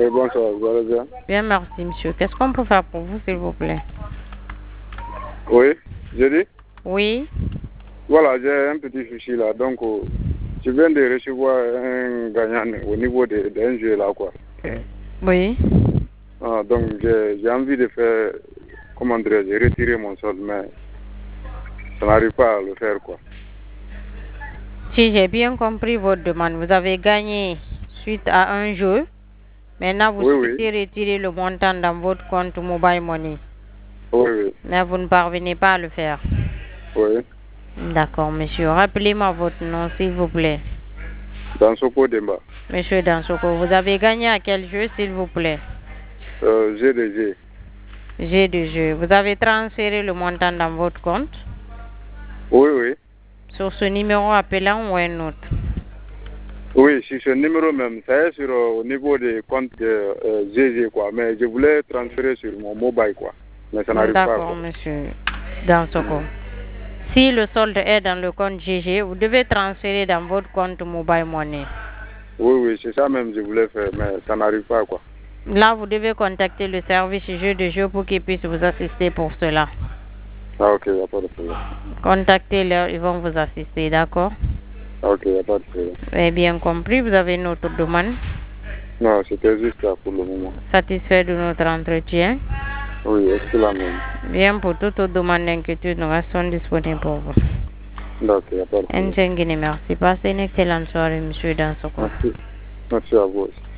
Oui, bonsoir, vous allez bien? Bien, merci, monsieur. Qu'est-ce qu'on peut faire pour vous, s'il vous plaît? Oui, j'ai dit? Oui. Voilà, j'ai un petit souci là. Donc, je viens de recevoir un gagnant au niveau d'un jeu là, quoi. Oui. Donc, j'ai envie de faire, comment dirais-je, retirer mon solde, mais ça n'arrive pas à le faire, quoi. Si j'ai bien compris votre demande, vous avez gagné suite à un jeu. Maintenant, vous Oui, souhaitez retirer le montant dans votre compte Mobile Money. oui, Mais vous ne parvenez pas à le faire. oui. D'accord, monsieur. Rappelez-moi votre nom, s'il vous plaît. Dans Soko Demba. Monsieur Dansoko, vous avez gagné à quel jeu, s'il vous plaît? GDG. J'ai de jeu. Vous avez transféré le montant dans votre compte Oui, oui. sur ce numéro appelant ou un autre? Oui, c'est ce numéro même. Ça est sur au niveau des comptes de GG, quoi. Mais je voulais transférer sur mon mobile, quoi. Mais ça n'arrive pas, D'accord, quoi. monsieur Dansoko. Si le solde est dans le compte GG, vous devez transférer dans votre compte Mobile Money. Oui, oui, c'est ça même que je voulais faire, mais ça n'arrive pas, quoi. Là, vous devez contacter le service jeu de jeu pour qu'ils puissent vous assister pour cela. Ah, ok, il n'y a pas de problème. Contactez-les, ils vont vous assister, d'accord? Ah, ok, il n'y a pas de problème. Vous avez bien compris, vous avez une autre demande? Non, c'était juste ça pour le moment. Satisfait de notre entretien? Oui, excellent même. Bien, pour toute autre demande d'inquiétude, nous restons disponibles pour vous. Ok, il n'y a pas de problème. Merci. Passez une excellente soirée, monsieur Dansoko. Merci. Merci à vous aussi.